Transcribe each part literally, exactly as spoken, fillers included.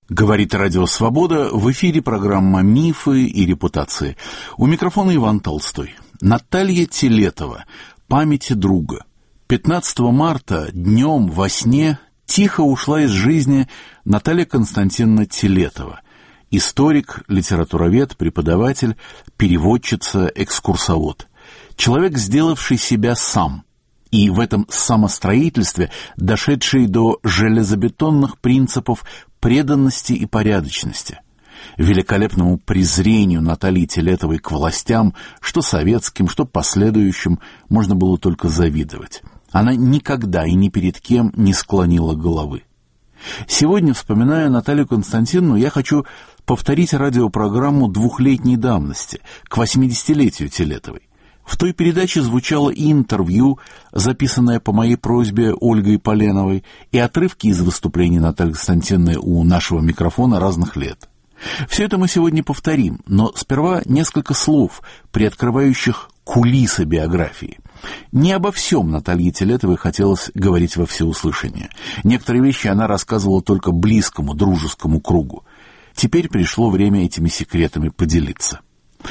Говорит Радио Свобода, в эфире программа «Мифы и репутации». У микрофона Иван Толстой. Наталья Телетова. Памяти друга. пятнадцатого марта днем во сне тихо ушла из жизни Наталья Константиновна Телетова. Историк, литературовед, преподаватель, переводчица, экскурсовод. Человек, сделавший себя сам. И в этом самостроительстве дошедший до железобетонных принципов преданности и порядочности. Великолепному презрению Натальи Телетовой к властям, что советским, что последующим, можно было только завидовать. Она никогда и ни перед кем не склонила головы. Сегодня, вспоминая Наталью Константиновну, я хочу повторить радиопрограмму двухлетней давности, к восьмидесятилетию Телетовой. В той передаче звучало интервью, записанное по моей просьбе Ольгой Поленовой, и отрывки из выступлений Натальи Константиновны у нашего микрофона разных лет. Все это мы сегодня повторим, но сперва несколько слов, приоткрывающих кулисы биографии. Не обо всем Наталье Телетовой хотелось говорить во всеуслышание. Некоторые вещи она рассказывала только близкому, дружескому кругу. Теперь пришло время этими секретами поделиться.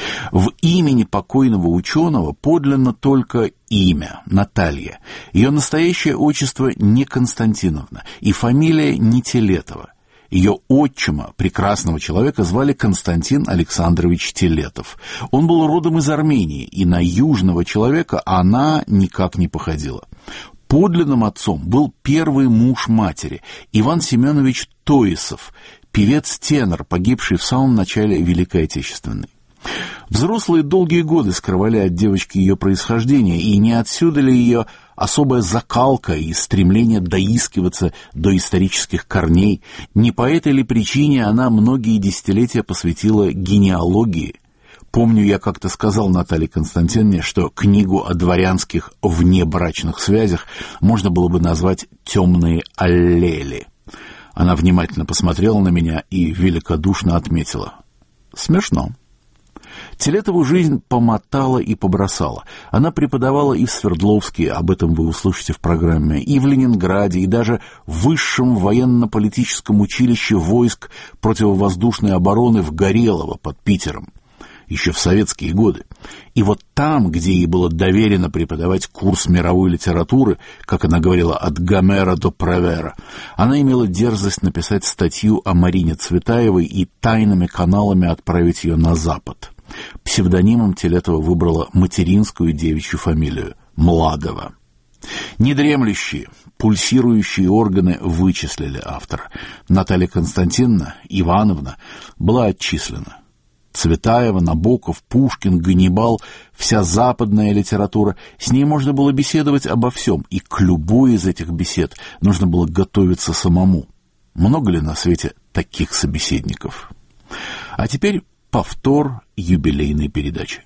В имени покойного ученого подлинно только имя — Наталья. Ее настоящее отчество не Константиновна и фамилия не Телетова. Ее отчима, прекрасного человека, звали Константин Александрович Телетов. Он был родом из Армении, и на южного человека она никак не походила. Подлинным отцом был первый муж матери, Иван Семенович Тоисов, певец-тенор, погибший в самом начале Великой Отечественной. Взрослые долгие годы скрывали от девочки ее происхождение, и не отсюда ли ее особая закалка и стремление доискиваться до исторических корней, не по этой ли причине она многие десятилетия посвятила генеалогии. Помню, я как-то сказал Наталье Константиновне, что книгу о дворянских внебрачных связях можно было бы назвать «Темные аллели». Она внимательно посмотрела на меня и великодушно отметила: «Смешно». Телетову жизнь помотала и побросала. Она преподавала и в Свердловске, об этом вы услышите в программе, и в Ленинграде, и даже в высшем военно-политическом училище войск противовоздушной обороны в Горелово под Питером, еще в советские годы. И вот там, где ей было доверено преподавать курс мировой литературы, как она говорила, от Гомера до Превера, она имела дерзость написать статью о Марине Цветаевой и тайными каналами отправить ее на Запад. Псевдонимом Телетова выбрала материнскую девичью фамилию — Младова. Недремлющие, пульсирующие органы вычислили автора. Наталья Константиновна Ивановна была отчислена. Цветаева, Набоков, Пушкин, Ганнибал, вся западная литература. С ней можно было беседовать обо всем, и к любой из этих бесед нужно было готовиться самому. Много ли на свете таких собеседников? А теперь повтор юбилейной передачи.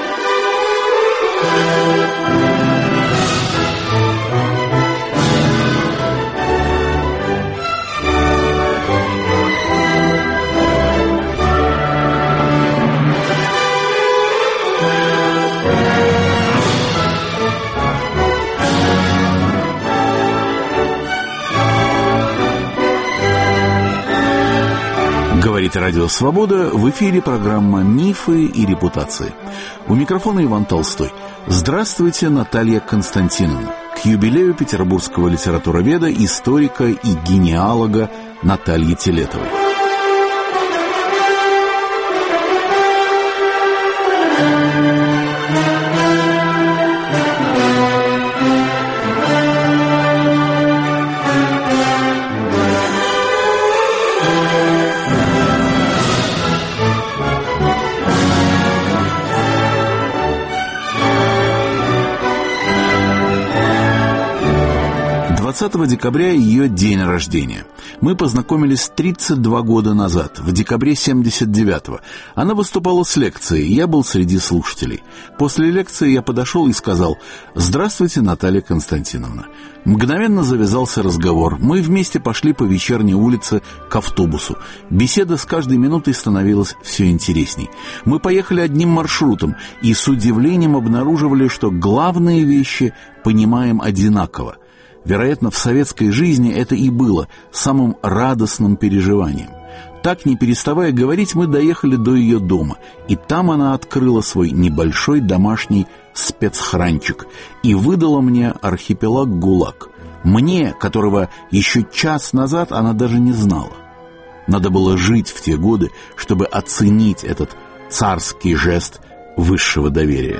Говорит Радио Свобода, в эфире программа «Мифы и репутации». У микрофона Иван Толстой. Здравствуйте, Наталья Константиновна. К юбилею петербургского литературоведа, историка и генеалога Натальи Телетовой. двадцатого декабря ее день рождения. Мы познакомились тридцать два года назад, в декабре семьдесят девятого. Она выступала с лекцией, я был среди слушателей. После лекции я подошел и сказал: «Здравствуйте, Наталья Константиновна». Мгновенно завязался разговор. Мы вместе пошли по вечерней улице к автобусу. Беседа с каждой минутой становилась все интересней. Мы поехали одним маршрутом и с удивлением обнаруживали, что главные вещи понимаем одинаково. Вероятно, в советской жизни это и было самым радостным переживанием. Так, не переставая говорить, мы доехали до ее дома, и там она открыла свой небольшой домашний спецхранчик и выдала мне архипелаг ГУЛАГ. Мне, которого еще час назад она даже не знала. Надо было жить в те годы, чтобы оценить этот царский жест высшего доверия.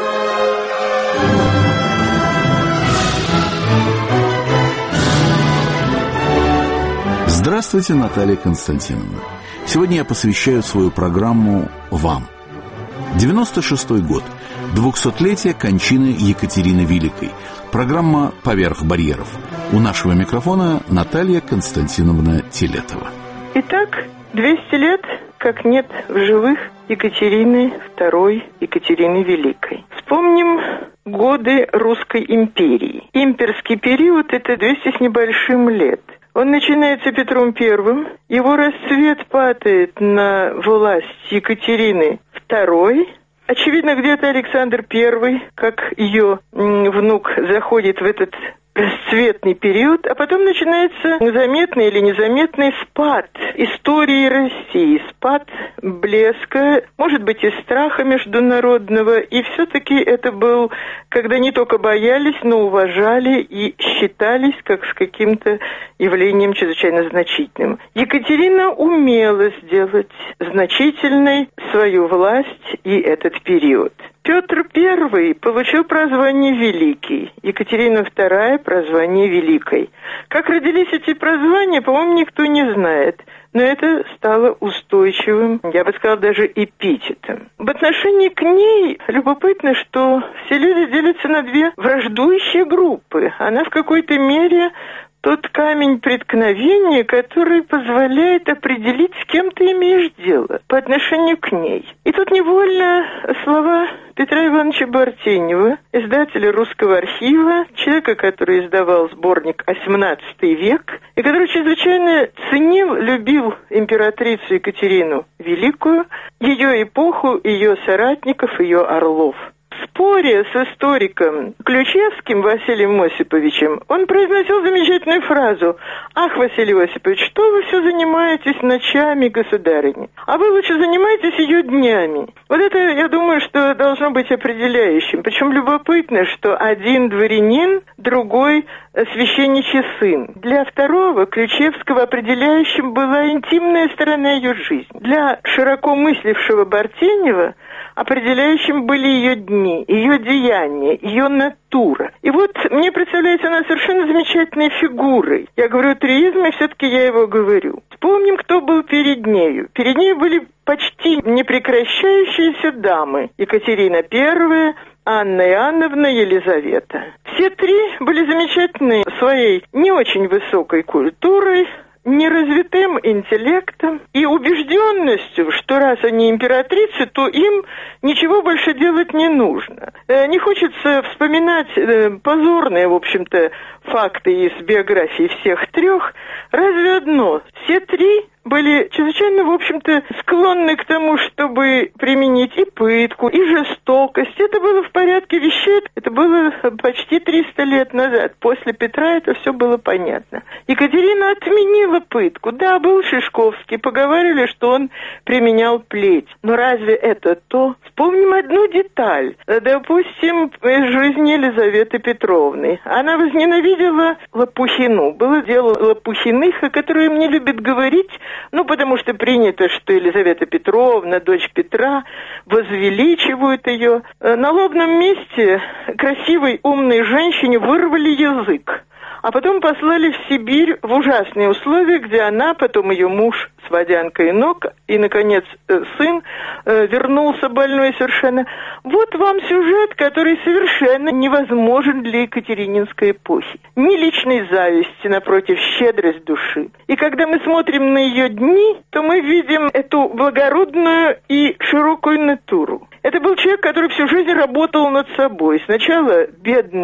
Здравствуйте, Наталья Константиновна. Сегодня я посвящаю свою программу вам. девяносто шестой год. Двухсотлетие кончины Екатерины Великой. Программа «Поверх барьеров». У нашего микрофона Наталья Константиновна Телетова. Итак, двести лет, как нет в живых Екатерины второй, Екатерины Великой. Вспомним годы Русской империи. Имперский период – это двести с небольшим лет. Он начинается Петром Первым, его расцвет падает на власть Екатерины второй. Очевидно, где-то Александр Первый, как ее внук, заходит в этот расцветный период, а потом начинается заметный или незаметный спад истории России, спад блеска, может быть, и страха международного, и все-таки это был, когда не только боялись, но уважали и считались как с каким-то явлением чрезвычайно значительным. Екатерина умела сделать значительной свою власть и этот период. Петр Первый получил прозвание Великий, Екатерина Вторая прозвание Великой. Как родились эти прозвания, по-моему, никто не знает, но это стало устойчивым, я бы сказала, даже эпитетом. В отношении к ней любопытно, что все люди делятся на две враждующие группы. Она в какой-то мере тот камень преткновения, который позволяет определить, с кем ты имеешь дело по отношению к ней. И тут невольно слова Петра Ивановича Бартенева, издателя Русского архива, человека, который издавал сборник «восемнадцатый век», и который чрезвычайно ценил, любил императрицу Екатерину Великую, ее эпоху, ее соратников, ее орлов. В споре с историком Ключевским Василием Осиповичем он произносил замечательную фразу: «Ах, Василий Осипович, что вы все занимаетесь ночами, государыни? А вы лучше занимаетесь ее днями». Вот это, я думаю, что должно быть определяющим. Причем любопытно, что один дворянин, другой священничий сын. Для второго, Ключевского, определяющим была интимная сторона ее жизни. Для широко мыслившего Бартенева определяющим были ее дни, ее деяния, ее натура. И вот мне представляется она совершенно замечательной фигурой. Я говорю тризм, и все-таки я его говорю. Вспомним, кто был перед нею. Перед ней были почти непрекращающиеся дамы. Екатерина Первая, Анна Иоанновна, Елизавета. Все три были замечательны своей не очень высокой культурой, неразвитым интеллектом и убежденностью, что раз они императрицы, то им ничего больше делать не нужно. Не хочется вспоминать позорные, в общем-то, факты из биографии всех трех. Разве одно: все три были чрезвычайно, в общем-то, склонны к тому, чтобы применить и пытку, и жестокость. Это было в порядке вещей, это было почти триста лет назад. После Петра это все было понятно. Екатерина отменила пытку. Да, был Шишковский, поговаривали, что он применял плеть. Но разве это то? Вспомним одну деталь. Допустим, из жизни Елизаветы Петровны. Она возненавидела Лопухину. Было дело Лопухиных, о которой мне любят говорить, ну, потому что принято, что Елизавета Петровна, дочь Петра, возвеличивают ее. На лобном месте красивой, умной женщине вырвали язык, а потом послали в Сибирь в ужасные условия, где она, потом ее муж с водянкой ног, и, наконец, сын вернулся больной совершенно. Вот вам сюжет, который совершенно невозможен для екатерининской эпохи. Ни личной зависти, напротив, щедрость души. И когда мы смотрим на ее дни, то мы видим эту благородную и широкую натуру. Это был человек, который всю жизнь работал над собой. Сначала бедная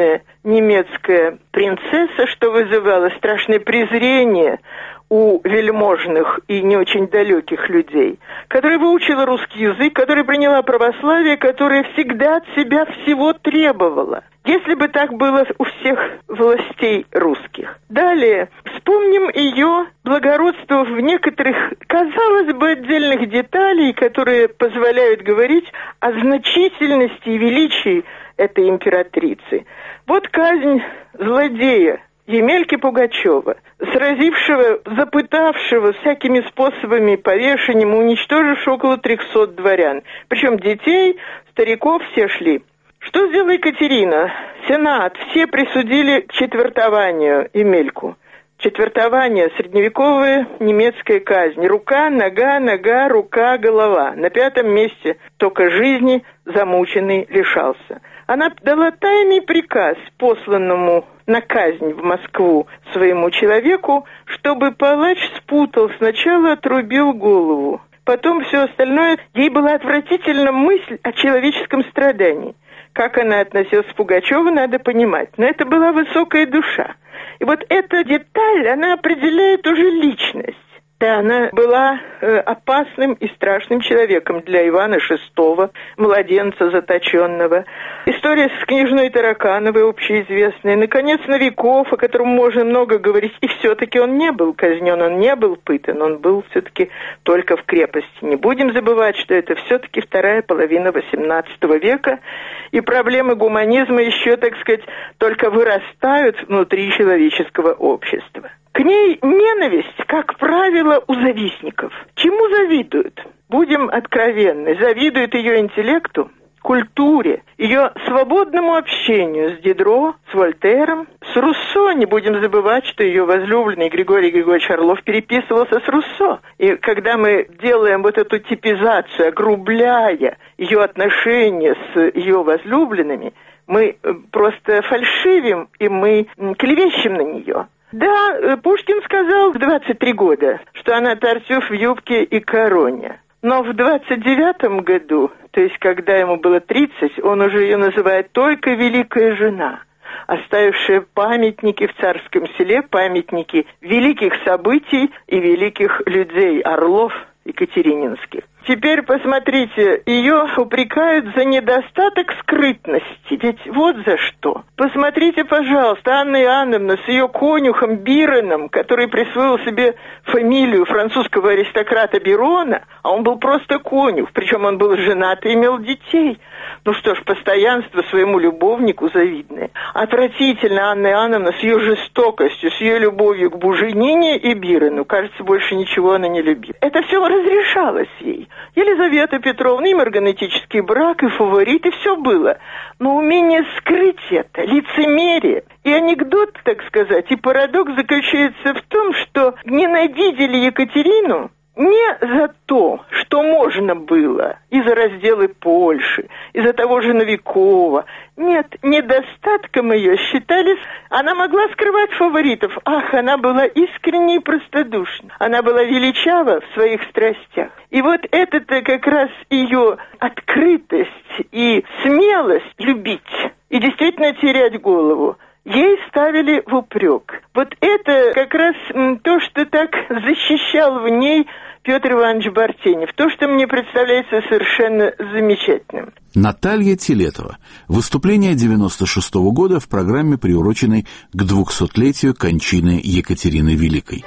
немецкая принцесса, что вызывало страшное презрение у вельможных и не очень далеких людей, которая выучила русский язык, которая приняла православие, которая всегда от себя всего требовала. Если бы так было у всех властей русских. Далее, вспомним ее благородство в некоторых, казалось бы, отдельных деталей, которые позволяют говорить о значительности и величии этой императрицы. Вот казнь злодея Емельки Пугачева, сразившего, запытавшего всякими способами повешением, уничтожившего около трехсот дворян. Причем детей, стариков все шли. Что сделала Екатерина? Сенат, все присудили к четвертованию Емельку. Четвертование, средневековая немецкая казнь. Рука, нога, нога, рука, голова. На пятом месте только жизни замученный лишался. Она дала тайный приказ посланному на казнь в Москву своему человеку, чтобы палач спутал, сначала отрубил голову, потом все остальное. Ей была отвратительна мысль о человеческом страдании. Как она относилась к Пугачеву, надо понимать. Но это была высокая душа. И вот эта деталь, она определяет уже личность. Да, она была э, опасным и страшным человеком для Ивана шестого, младенца заточенного. История с княжной Таракановой общеизвестная. Наконец, Новиков, о котором можно много говорить. И все-таки он не был казнен, он не был пытан, он был все-таки только в крепости. Не будем забывать, что это все-таки вторая половина восемнадцатого века. И проблемы гуманизма еще, так сказать, только вырастают внутри человеческого общества. К ней ненависть, как правило, у завистников. Чему завидуют? Будем откровенны. Завидуют ее интеллекту, культуре, ее свободному общению с Дидро, с Вольтером, с Руссо. Не будем забывать, что ее возлюбленный Григорий Григорьевич Орлов переписывался с Руссо. И когда мы делаем вот эту типизацию, огрубляя ее отношения с ее возлюбленными, мы просто фальшивим, и мы клевещем на нее. Да, Пушкин сказал в двадцать три года, что она Тартюф в юбке и короне. Но в двадцать девятом году, то есть когда ему было тридцать, он уже ее называет только «великая жена», оставившая памятники в Царском Селе, памятники великих событий и великих людей, орлов екатерининских. Теперь посмотрите, ее упрекают за недостаток скрытности. Ведь вот за что. Посмотрите, пожалуйста, Анна Иоанновна с ее конюхом Бироном, который присвоил себе фамилию французского аристократа Бирона, а он был просто конюх, причем он был женат и имел детей. Ну что ж, постоянство своему любовнику завидное. Отвратительно Анна Иоанновна с ее жестокостью, с ее любовью к Буженине и Бирону. Кажется, больше ничего она не любит. Это все разрешалось ей. Елизавета Петровна, и марганетический брак, и фаворит, и все было. Но умение скрыть это, лицемерие и анекдот, так сказать, и парадокс заключается в том, что ненавидели Екатерину не за то, что можно было, из-за разделы Польши, из-за того же Новикова. Нет, недостатком ее считались, она могла скрывать фаворитов. Ах, она была искренне и простодушна. Она была величава в своих страстях. И вот это-то как раз ее открытость и смелость любить и действительно терять голову ей ставили в упрек. Вот это как раз то, что так защищал в ней Петр Иванович Бартенев. То, что мне представляется совершенно замечательным. Наталья Телетова. Выступление девяносто шестого года в программе, приуроченной к двухсотлетию кончины Екатерины Великой.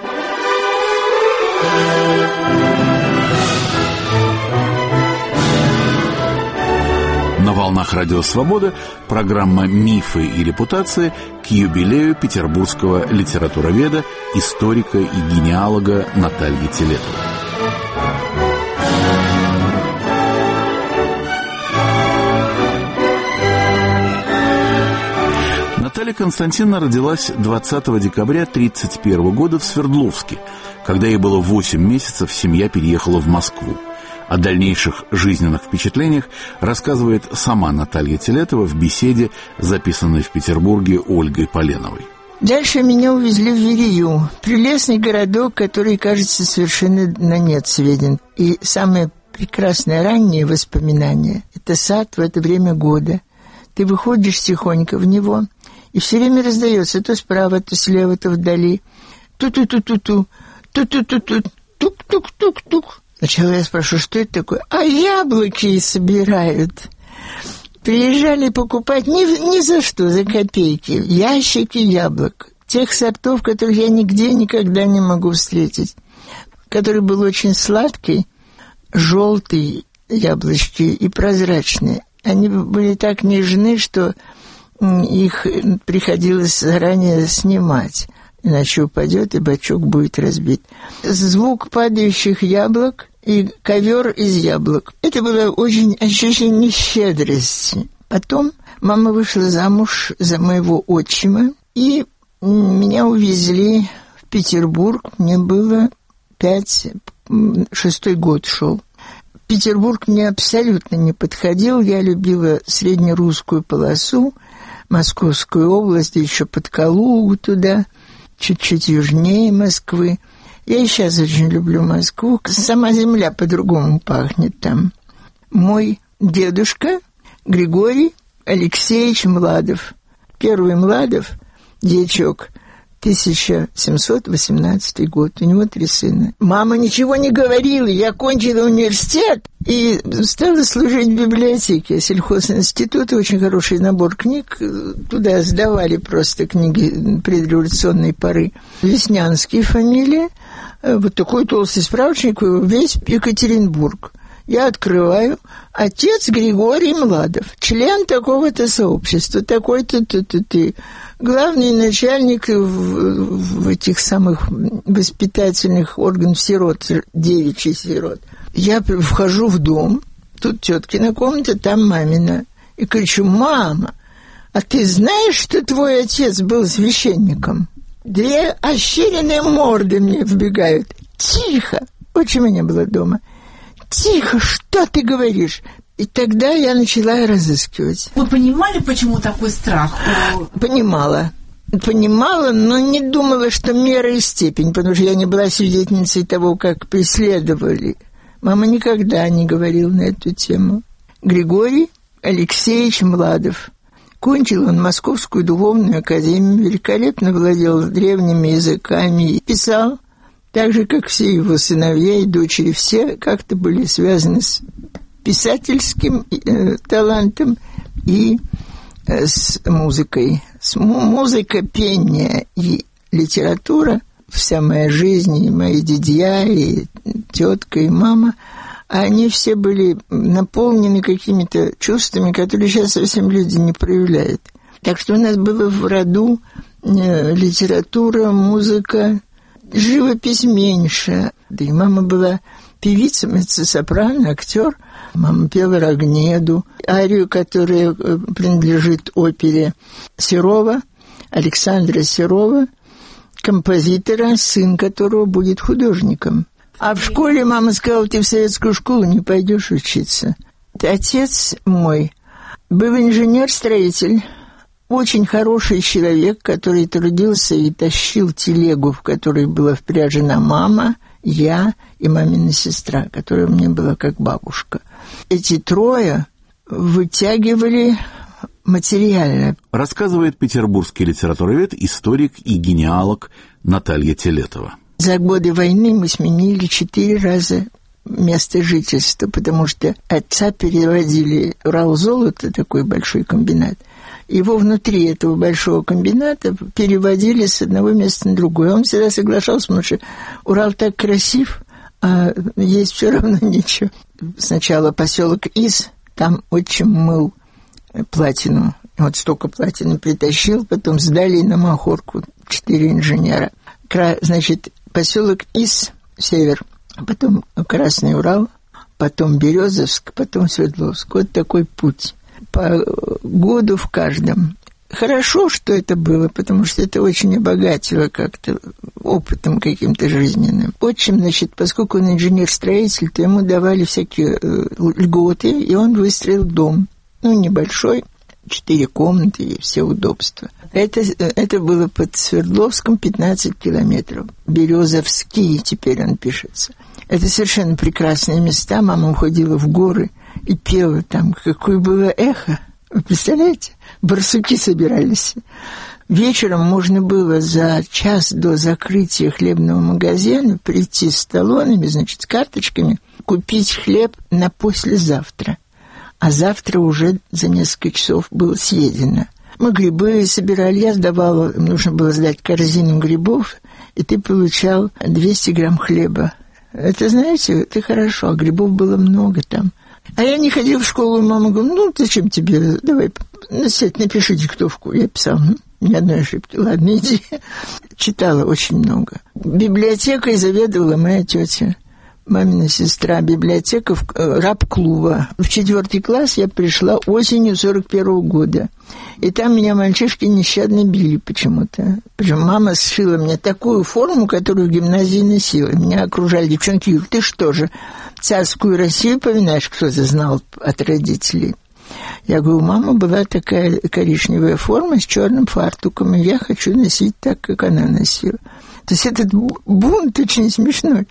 На волнах Радио Свобода программа «Мифы и репутации» к юбилею петербургского литературоведа, историка и генеалога Натальи Телетовой. Наталья Константиновна родилась двадцатого декабря тысяча девятьсот тридцать первого года в Свердловске. Когда ей было восемь месяцев, семья переехала в Москву. О дальнейших жизненных впечатлениях рассказывает сама Наталья Телетова в беседе, записанной в Петербурге Ольгой Поленовой. Дальше меня увезли в Верею, прелестный городок, который, кажется, совершенно на нет сведен. И самое прекрасное раннее воспоминание – это сад в это время года. Ты выходишь тихонько в него, И все время раздается то справа, то слева, то вдали. Ту-ту-ту-ту-ту, ту-ту-ту-ту, тук-тук-тук-тук. Сначала я спрашиваю, что это такое? А яблоки собирают. Приезжали покупать ни, ни за что, за копейки. Ящики яблок. Тех сортов, которых я нигде никогда не могу встретить. Который был очень сладкий, желтый яблочки и прозрачные. Они были так нежны, что их приходилось заранее снимать. Иначе упадет, и бачок будет разбит. Звук падающих яблок и ковер из яблок. Это было очень ощущение щедрости. Потом мама вышла замуж за моего отчима, и меня увезли в Петербург. Мне было пять, шестой год шел. Петербург мне абсолютно не подходил. Я любила среднерусскую полосу, Московскую область, еще под Калугу туда, чуть-чуть южнее Москвы. Я и сейчас очень люблю Москву. Сама земля по-другому пахнет там. Мой дедушка Григорий Алексеевич Младов. Первый Младов, дьячок, тысяча семьсот восемнадцатый год. У него три сына. Мама ничего не говорила. Я кончила университет и стала служить в библиотеке сельхозинститута. Очень хороший набор книг. Туда сдавали просто книги предреволюционной поры. Веснянские фамилии. Вот такой толстый справочник, весь Екатеринбург. Я открываю. Отец Григорий Младов, член такого-то сообщества, такой-то, ты-ты-ты. Главный начальник в, в этих самых воспитательных органов сирот, девичьих сирот. Я вхожу в дом, тут теткина комната, там мамина. И кричу: мама, а ты знаешь, что твой отец был священником? Две ощеренные морды мне вбегают. Тихо! Очень меня было дома. Тихо, что ты говоришь? И тогда я начала разыскивать. Вы понимали, почему такой страх? Понимала. Понимала, но не думала, что мера и степень, потому что я не была свидетельницей того, как преследовали. Мама никогда не говорила на эту тему. Григорий Алексеевич Младов. Кончил он Московскую духовную академию, великолепно владел древними языками и писал, так же, как все его сыновья и дочери, все как-то были связаны с писательским э, талантом и э, с музыкой. С му- музыка, пение и литература, вся моя жизнь, и мои дядья, и тетка, и мама, они все были наполнены какими-то чувствами, которые сейчас совсем люди не проявляют. Так что у нас было в роду э, литература, музыка, живопись меньше. Да и мама была певица, меццо-сопрано, актер. Мама пела Рогнеду, арию, которая принадлежит опере Серова, Александра Серова, композитора, сын которого будет художником. А в школе мама сказала: ты в советскую школу не пойдешь учиться. Отец мой был инженер-строитель, очень хороший человек, который трудился и тащил телегу, в которой была впряжена мама, я и мамина сестра, которая мне была как бабушка. Эти трое вытягивали материально. Рассказывает петербургский литературовед, историк и генеалог Наталья Телетова. За годы войны мы сменили четыре раза место жительства, потому что отца переводили Уралзолото, такой большой комбинат. Его внутри этого большого комбината переводили с одного места на другое. Он всегда соглашался, потому что Урал так красив, а есть все равно ничего. Сначала поселок Из, там отчим мыл платину. Вот столько платины притащил, потом сдали на махорку четыре инженера. Значит, поселок Из, север, потом Красный Урал, потом Березовск, потом Свердловск. Вот такой путь. По году в каждом. Хорошо, что это было, потому что это очень обогатило как-то опытом каким-то жизненным. Отчим, значит, поскольку он инженер-строитель, то ему давали всякие льготы, и он выстроил дом. Ну, небольшой, четыре комнаты и все удобства. Это, это было под Свердловском, пятнадцать километров. Березовский теперь он пишется. Это совершенно прекрасные места. Мама уходила в горы и пела там. Какое было эхо. Вы представляете? Барсуки собирались. Вечером можно было за час до закрытия хлебного магазина прийти с талонами, значит, с карточками, купить хлеб на послезавтра. А завтра уже за несколько часов было съедено. Мы грибы собирали, я сдавала, нужно было сдать корзину грибов, и ты получал двести грамм хлеба. Это, знаете, это хорошо, а грибов было много там. А я не ходила в школу, мама говорит, ну, зачем тебе, давай, сядь, напиши диктовку. Я писала, ну, ни одной ошибки, ладно, иди. Читала очень много. Библиотекой заведовала моя тетя, мамина сестра. Библиотека в раб-клуба. В четвертый класс я пришла осенью сорок первого года. И там меня мальчишки нещадно били почему-то. Причем мама сшила мне такую форму, которую в гимназии носила. Меня окружали девчонки. Юр, ты что же, царскую Россию поминаешь, кто-то знал от родителей? Я говорю, у мамы была такая коричневая форма с черным фартуком, и я хочу носить так, как она носила. То есть этот бунт очень смешной.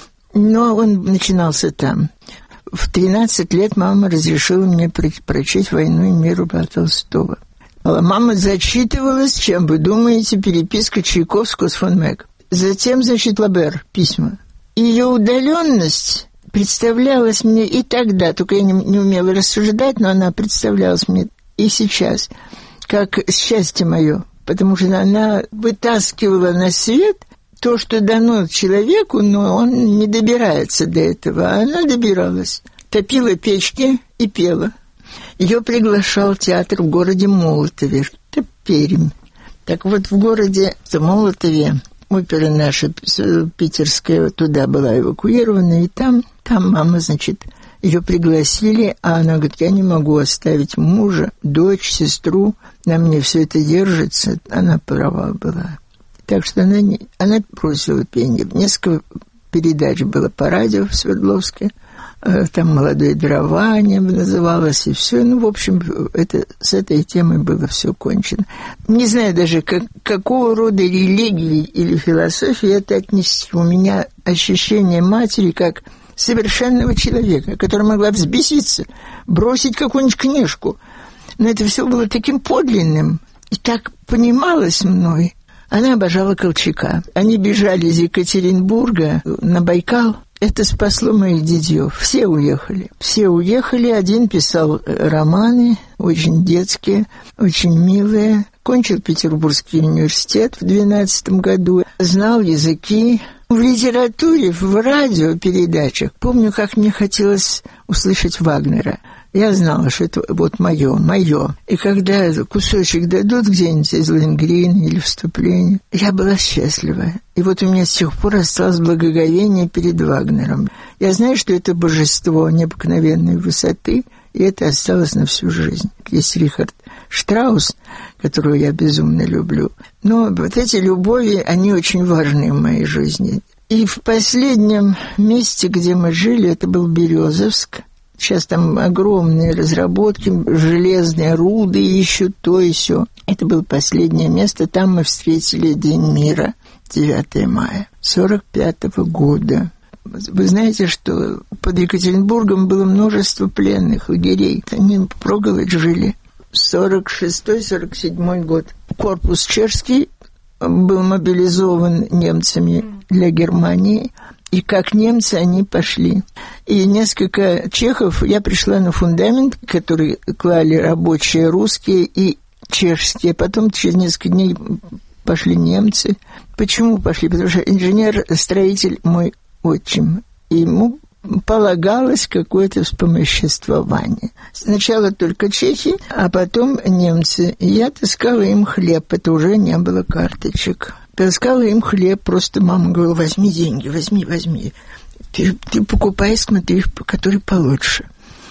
Но он начинался там. В тринадцать лет мама разрешила мне прочесть «Войну и мир» Льва Толстого. Мама зачитывалась, чем вы думаете, переписка Чайковского с фон Мэг. Затем, значит, Лабер, письма. Ее удаленность представлялась мне и тогда, только я не, не умела рассуждать, но она представлялась мне и сейчас, как счастье мое, потому что она вытаскивала на свет то, что дано человеку, но он не добирается до этого, а она добиралась. Топила печки и пела. Ее приглашал театр в городе Молотове, это Пермь. Так вот, в городе в Молотове опера наша питерская туда была эвакуирована, и там, там мама, значит, ее пригласили, а она говорит, я не могу оставить мужа, дочь, сестру, на мне все это держится. Она права была. Так что она, не, она бросила пение. Несколько передач было по радио в Свердловске. Там «Молодое дарование» называлось, и все. Ну, в общем, это, с этой темой было все кончено. Не знаю даже, как, какого рода религии или философии это отнести. У меня ощущение матери как совершенного человека, которая могла взбеситься, бросить какую-нибудь книжку. Но это все было таким подлинным. И так понималось мной. Она обожала Колчака. Они бежали из Екатеринбурга на Байкал. Это спасло моих дядьев. Все уехали. Все уехали. Один писал романы, очень детские, очень милые. Кончил Петербургский университет в двенадцатом году. Знал языки. В литературе, в радиопередачах. Помню, как мне хотелось услышать Вагнера. Я знала, что это вот мое, мое. И когда кусочек дадут где-нибудь из Лингрена или вступления, я была счастлива. И вот у меня с тех пор осталось благоговение перед Вагнером. Я знаю, что это божество необыкновенной высоты, и это осталось на всю жизнь. Есть Рихард Штраус, которого я безумно люблю. Но вот эти любови, они очень важны в моей жизни. И в последнем месте, где мы жили, это был Березовск. Сейчас там огромные разработки, железные руды ищут, то и сё. Это было последнее место. Там мы встретили День мира, девятое мая сорок пятого года. Вы знаете, что под Екатеринбургом было множество пленных лагерей. Они впроголодь жили. сорок шестой сорок седьмой год. Корпус чешский был мобилизован немцами для Германии. И как немцы они пошли. И несколько чехов, я пришла на фундамент, который клали рабочие русские и чешские. Потом через несколько дней пошли немцы. Почему пошли? Потому что инженер-строитель мой отчим. Ему полагалось какое-то вспомоществование. Сначала только чехи, а потом немцы. Я таскала им хлеб, это уже не было карточек. Таскала им хлеб, просто мама говорила, возьми деньги, возьми, возьми. Ты, ты покупай, смотри, который получше.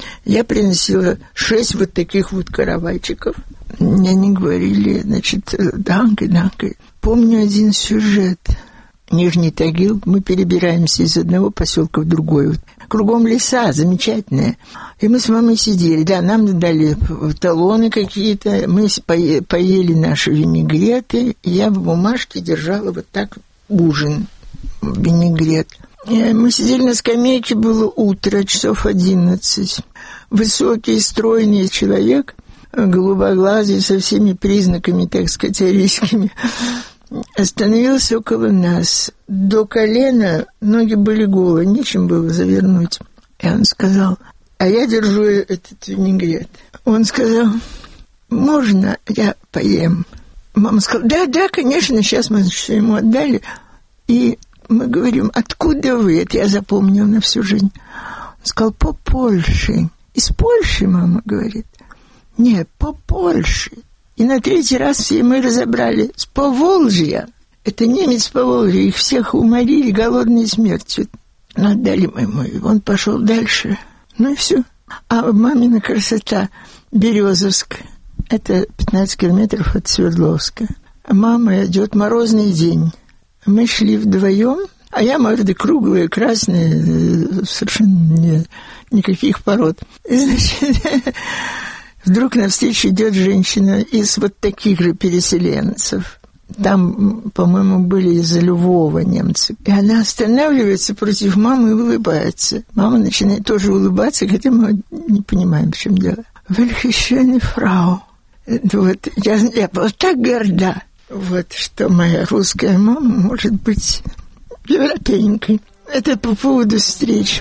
Я приносила шесть вот таких вот каравайчиков. Мне они говорили, значит, данка, данка. Помню один сюжет. Нижний Тагил, мы перебираемся из одного поселка в другой. Кругом леса, замечательные. И мы с мамой сидели. Да, нам дали талоны какие-то. Мы поели наши винегреты. Я в бумажке держала вот так ужин, винегрет. И мы сидели на скамейке, было утро, часов одиннадцать. Высокий, стройный человек голубоглазый, со всеми признаками, так сказать, арийскими, остановился около нас. До колена ноги были голые, нечем было завернуть. И он сказал, а я держу этот винегрет. Он сказал, можно я поем? Мама сказала, да, да, конечно, сейчас мы все ему отдали. И мы говорим, откуда вы? Это я запомнила на всю жизнь. Он сказал, по Польше. Из Польши, мама говорит. Нет, по Польше. И на третий раз все мы разобрали с Поволжья. Это немец Поволжья. Их всех уморили голодной смертью. Но отдали мы ему. И он пошел дальше. Ну и все. А мамина красота. Березовск. Это пятнадцать километров от Свердловска. Мама идет морозный день. Мы шли вдвоем. А я морды круглые, красные, совершенно не, никаких пород. И, значит, вдруг навстречу идет женщина из вот таких же переселенцев. Там, по-моему, были из Львова немцы. И она останавливается против мамы и улыбается. Мама начинает тоже улыбаться, хотя мы не понимаем, в чем дело. «Вельхищенный фрау». Вот, я, я была так горда, вот, что моя русская мама может быть европейкой. Это по поводу встреч.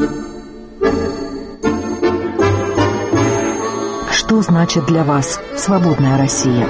Что значит для вас свободная Россия?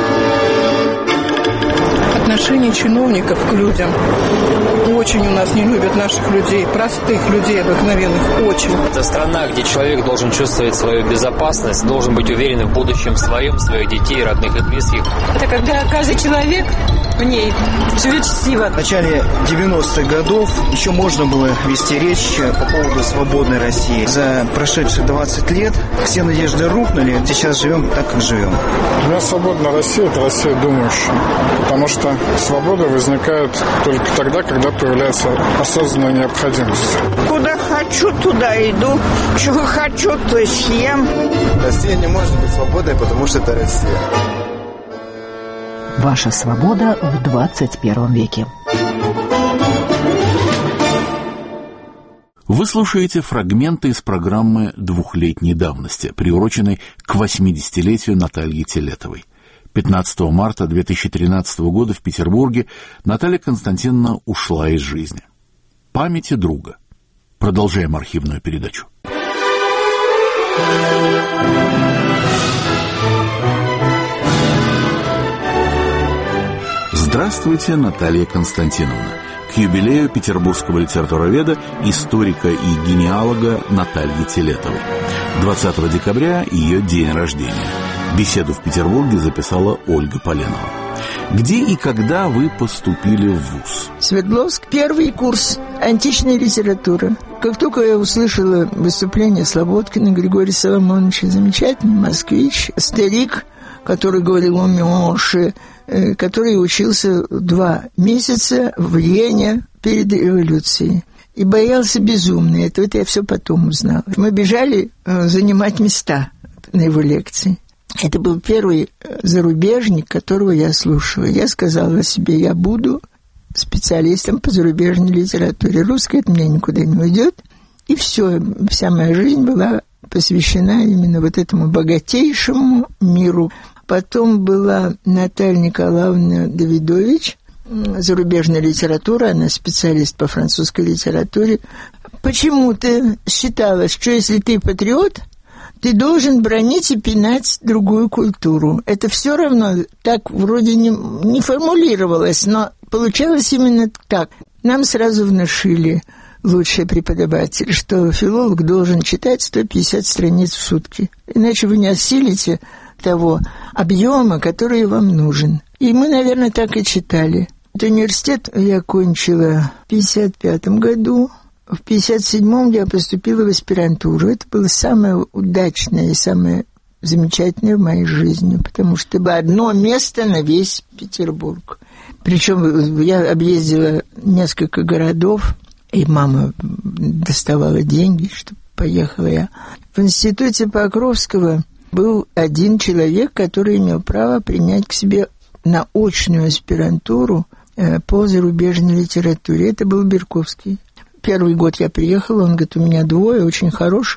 Отношение чиновников к людям. Очень у нас не любят наших людей, простых людей обыкновенных, очень. Это страна, где человек должен чувствовать свою безопасность, должен быть уверен в будущем своем, своих детей, родных и близких. Это когда каждый человек в ней живет счастливо. В начале девяностых годов еще можно было вести речь по поводу свободной России. За прошедшие двадцать лет все надежды рухнули, сейчас живем так, как живем. Для меня свободная Россия – это Россия думающая, потому что свобода возникает только тогда, когда появляется осознанная необходимость. Куда хочу, туда иду. Чего хочу, то съем. Россия не может быть свободной, потому что это Россия. Ваша свобода в двадцать первом веке. Вы слушаете фрагменты из программы двухлетней давности, приуроченной к восьмидесятилетию Натальи Телетовой. пятнадцатого марта две тысячи тринадцатого года в Петербурге Наталья Константиновна ушла из жизни. Памяти друга. Продолжаем архивную передачу. Здравствуйте, Наталья Константиновна. К юбилею петербургского литературоведа, историка и генеалога Натальи Телетовой. двадцатого декабря ее день рождения. Беседу в Петербурге записала Ольга Поленова. Где и когда вы поступили в вуз? Свердловск, первый курс античной литературы. Как только я услышала выступление Слободкина Григория Соломоновича, замечательный москвич, старик, который говорил о Мёше, который учился два месяца в Вене перед революцией. И боялся безумно. Это вот я все потом узнала. Мы бежали занимать места на его лекции. Это был первый зарубежник, которого я слушала. Я сказала себе, я буду специалистом по зарубежной литературе. Русская от меня никуда не уйдет. И все, вся моя жизнь была посвящена именно вот этому богатейшему миру. Потом была Наталья Николаевна Давидович, зарубежная литература, она специалист по французской литературе. Почему-то считалось, что если ты патриот, ты должен бронить и пинать другую культуру. Это все равно так вроде не, не формулировалось, но получалось именно так. Нам сразу внушили, лучшие преподаватели, что филолог должен читать сто пятьдесят страниц в сутки. Иначе вы не осилите того объема, который вам нужен. И мы, наверное, так и читали. Этот университет я окончила в пятьдесят пятом году. В пятьдесят седьмом я поступила в аспирантуру. Это было самое удачное и самое замечательное в моей жизни, потому что было одно место на весь Петербург. Причем я объездила несколько городов, и мама доставала деньги, чтобы поехала я. В институте Покровского был один человек, который имел право принять к себе на очную аспирантуру по зарубежной литературе. Это был Берковский. Первый год я приехала, он говорит, у меня двое очень хороших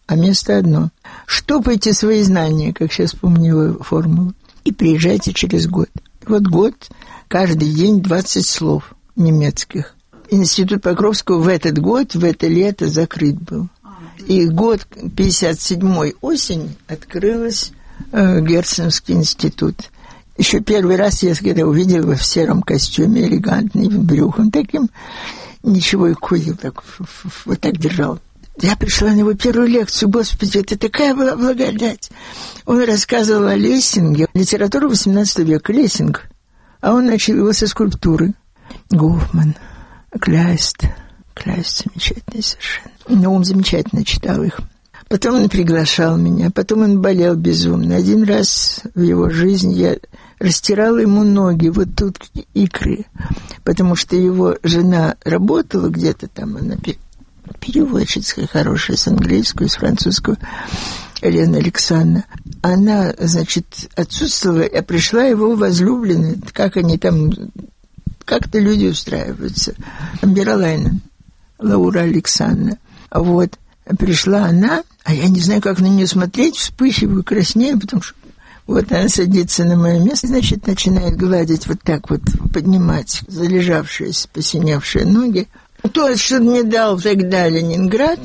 а место одно. Штопайте свои знания, как сейчас помню его формулу, и приезжайте через год. Вот год, каждый день двадцать слов немецких. Институт Покровского в этот год, в это лето закрыт был. И год пятьдесят седьмой осень открылась э, Герценовский институт. Еще первый раз я когда увидела в сером костюме, элегантный, брюхом таким, ничего и курил, так, вот так держал. Я пришла на его первую лекцию, господи, это такая была благодать. Он рассказывал о Лессинге, литература восемнадцатого века, Лессинг. А он начал его со скульптуры. Гофман, Кляйст, Кляйст замечательный совершенно. Но он замечательно читал их. Потом он приглашал меня, потом он болел безумно. Один раз в его жизни я растирала ему ноги, вот тут икры, потому что его жена работала где-то там, она переводчица хорошая с английского, с французского, Елена Александровна. Она, значит, отсутствовала, а пришла его возлюбленная, как они там, как-то люди устраиваются. Амберлайна, Лаура Александровна. Вот. Пришла она, а я не знаю, как на нее смотреть, вспыхиваю, краснею, потому что вот она садится на мое место, значит, начинает гладить вот так вот, поднимать залежавшиеся, посиневшие ноги. То, что мне дал тогда Ленинград,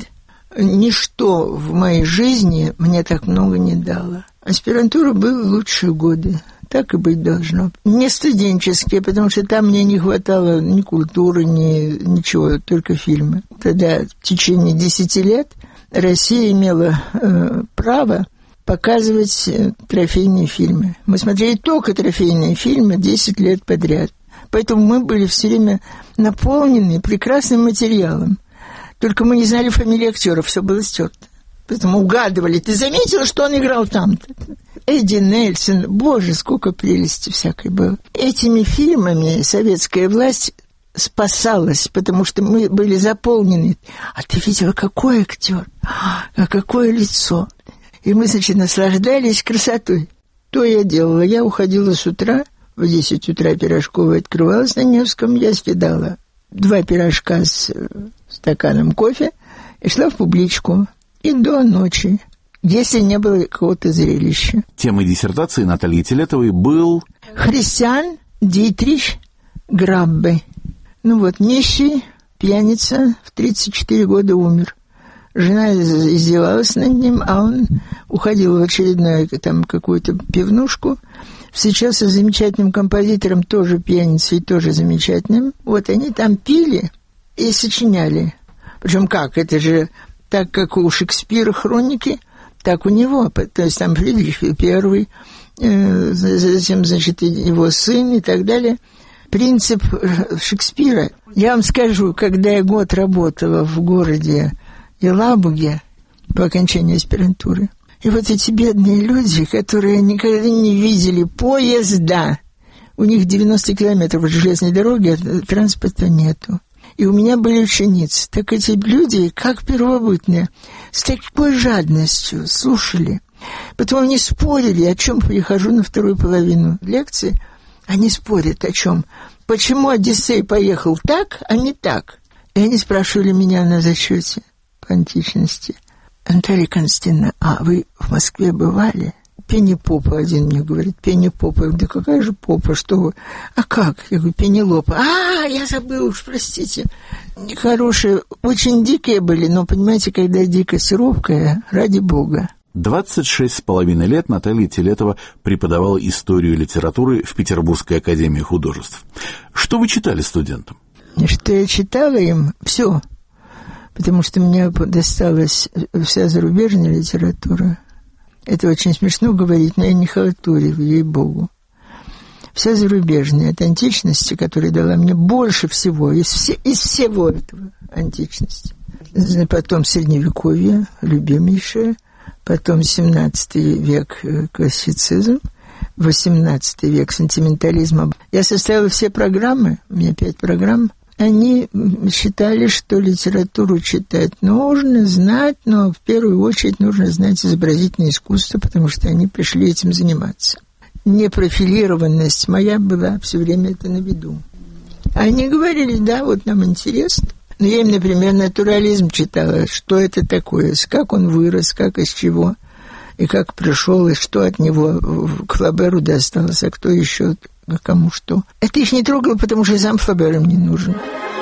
ничто в моей жизни мне так много не дало. Аспирантура была лучшие годы. Так и быть должно. Не студенческие, потому что там мне не хватало ни культуры, ни ничего, только фильмы. Тогда в течение десяти лет Россия имела э, право показывать э, трофейные фильмы. Мы смотрели только трофейные фильмы десять лет подряд. Поэтому мы были все время наполнены прекрасным материалом. Только мы не знали фамилии актеров, все было стерто. Поэтому угадывали. Ты заметила, что он играл там-то? Эдди Нельсон. Боже, сколько прелести всякой было. Этими фильмами советская власть спасалась, потому что мы были заполнены. А ты видела, какой актер? А какое лицо? И мы, значит, наслаждались красотой. То я делала. Я уходила с утра, в десять утра пирожковая открывалась на Невском, я съедала два пирожка с стаканом кофе и шла в публичку. И до ночи, если не было какого-то зрелища. Темой диссертации Натальи Телетовой был... Христиан Дитрих Граббе. Ну вот, нищий, пьяница, в тридцать четыре года умер. Жена издевалась над ним, а он уходил в очередную там какую-то пивнушку. Встречался с замечательным композитором, тоже пьяницей, тоже замечательным. Вот они там пили и сочиняли. Причем как, это же... Так как у Шекспира хроники, так у него. То есть там Фридрих Первый, э, затем, значит, его сын и так далее. Принцип Шекспира. Я вам скажу, когда я год работала в городе Елабуге по окончании аспирантуры, и вот эти бедные люди, которые никогда не видели поезда, у них девяносто километров от железной дороги, а транспорта нету. И у меня были ученицы. Так эти люди, как первобытные, с такой жадностью слушали. Потом они спорили, о чем прихожу на вторую половину лекции. Они спорят о чем. Почему Одиссей поехал так, а не так? И они спрашивали меня на зачете по античности. Наталья Константиновна, а вы в Москве бывали? Пенни-попа один мне говорит. Пенни-попа. Я говорю, да какая же попа, что вы? А как? Я говорю, Пенелопа. А, я забыла уж, простите. Хорошие, очень дикие были, но, понимаете, когда дикость робкая, ради бога. двадцать шесть с половиной лет Наталья Телетова преподавала историю литературы в Петербургской академии художеств. Что вы читали студентам? Что я читала им? Все. Потому что мне досталась вся зарубежная литература. Это очень смешно говорить, но я не халтурю, ей-богу. Вся зарубежная от античности, которая дала мне больше всего, из, все, из всего этого античности. Потом Средневековье, любимейшее. Потом семнадцатый век классицизм. восемнадцатый век сентиментализма. Я составила все программы, у меня пять программ. Они считали, что литературу читать нужно, знать, но в первую очередь нужно знать изобразительное искусство, потому что они пришли этим заниматься. Непрофилированность моя была все время это на виду. Они говорили, да, вот нам интересно. Но я им, например, натурализм читала, что это такое, как он вырос, как из чего, и как пришел, и что от него к Флаберу досталось, а кто еще, кому что. Это их не трогало, потому что сам Флабер им не нужен.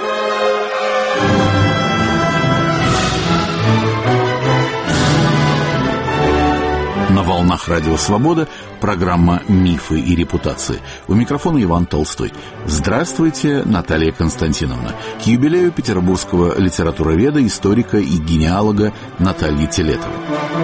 На волнах Радио Свобода программа «Мифы и репутации». У микрофона Иван Толстой. Здравствуйте, Наталья Константиновна. К юбилею петербургского литературоведа, историка и генеалога Натальи Телетовой.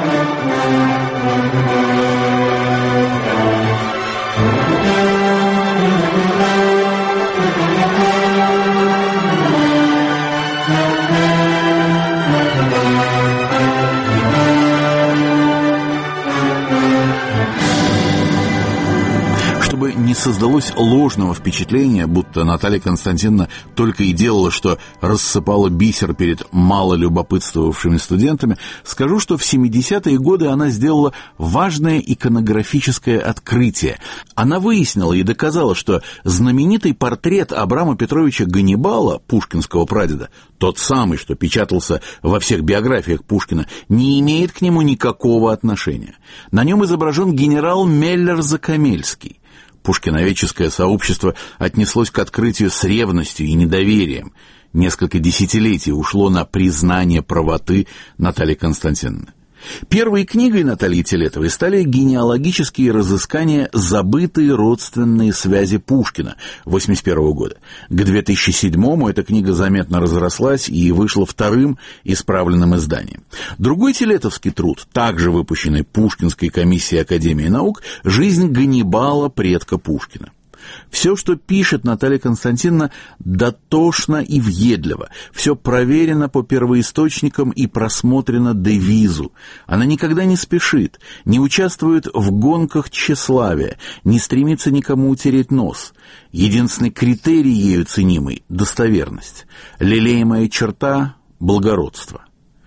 Не создалось ложного впечатления, будто Наталья Константиновна только и делала, что рассыпала бисер перед мало любопытствовавшими студентами, скажу, что в семидесятые годы она сделала важное иконографическое открытие. Она выяснила и доказала, что знаменитый портрет Абрама Петровича Ганнибала, пушкинского прадеда, тот самый, что печатался во всех биографиях Пушкина, не имеет к нему никакого отношения. На нем изображен генерал Меллер-Закамельский. Пушкиноведческое сообщество отнеслось к открытию с ревностью и недоверием. Несколько десятилетий ушло на признание правоты Натальи Константиновны. Первой книгой Натальи Телетовой стали генеалогические разыскания «Забытые родственные связи Пушкина» восемьдесят первого года. К две тысячи седьмому эта книга заметно разрослась и вышла вторым исправленным изданием. Другой телетовский труд, также выпущенный Пушкинской комиссией Академии наук, «Жизнь Ганнибала, предка Пушкина». Все, что пишет Наталья Константиновна, дотошно и въедливо. Все проверено по первоисточникам и просмотрено девизу. Она никогда не спешит, не участвует в гонках тщеславия, не стремится никому утереть нос. Единственный критерий ею ценимый — достоверность. Лелеемая черта — благородство.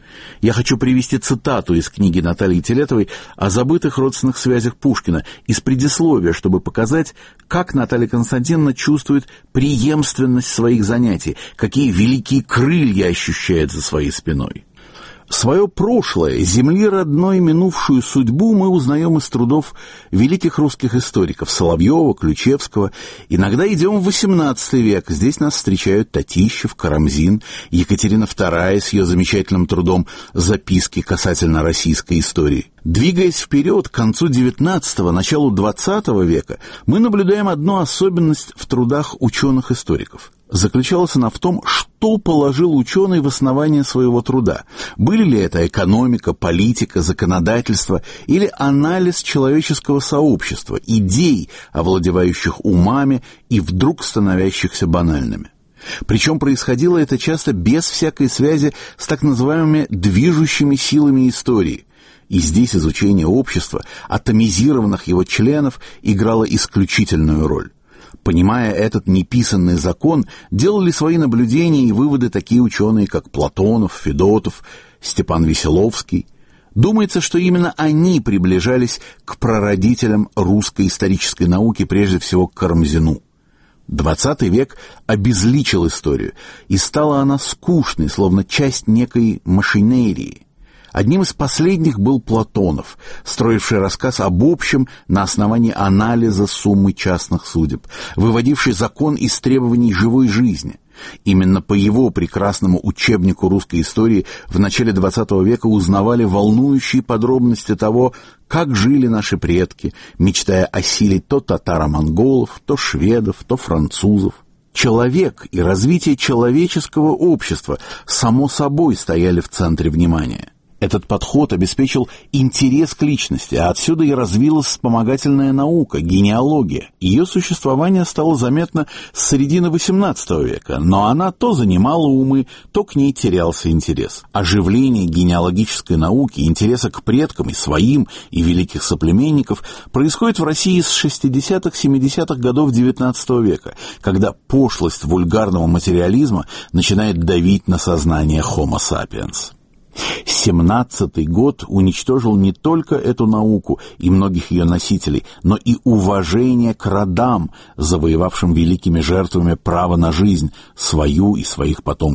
Я хочу привести цитату из книги Натальи Телетовой о забытых родственных связях Пушкина из предисловия, чтобы показать, как Наталья Константиновна чувствует преемственность своих занятий, какие великие крылья ощущает за своей спиной. Свое прошлое, земли родной, минувшую судьбу мы узнаем из трудов великих русских историков Соловьева, Ключевского. Иногда идем в восемнадцатый век. Здесь нас встречают Татищев, Карамзин, Екатерина вторая с ее замечательным трудом «Записки касательно российской истории». Двигаясь вперед к концу девятнадцатого, началу двадцатого века, мы наблюдаем одну особенность в трудах ученых-историков. Заключалась она в том, что положил ученый в основание своего труда. Были ли это экономика, политика, законодательство или анализ человеческого сообщества, идей, овладевающих умами и вдруг становящихся банальными. Причем происходило это часто без всякой связи с так называемыми движущими силами истории. И здесь изучение общества, атомизированных его членов, играло исключительную роль. Понимая этот неписанный закон, делали свои наблюдения и выводы такие ученые, как Платонов, Федотов, Степан Веселовский. Думается, что именно они приближались к прародителям русской исторической науки, прежде всего к Карамзину. Двадцатый век обезличил историю, и стала она скучной, словно часть некой машинерии. Одним из последних был Платонов, строивший рассказ об общем на основании анализа суммы частных судеб, выводивший закон из требований живой жизни. Именно по его прекрасному учебнику русской истории в начале двадцатого века узнавали волнующие подробности того, как жили наши предки, мечтая осилить то татаро-монголов, то шведов, то французов. Человек и развитие человеческого общества само собой стояли в центре внимания. Этот подход обеспечил интерес к личности, а отсюда и развилась вспомогательная наука, генеалогия. Ее существование стало заметно с середины восемнадцатого века, но она то занимала умы, то к ней терялся интерес. Оживление генеалогической науки, интереса к предкам и своим, и великих соплеменников происходит в России с шестидесятых-семидесятых годов девятнадцатого века, когда пошлость вульгарного материализма начинает давить на сознание Homo sapiens. Семнадцатый год уничтожил не только эту науку и многих ее носителей, но и уважение к родам, завоевавшим великими жертвами право на жизнь, свою и своих потомков.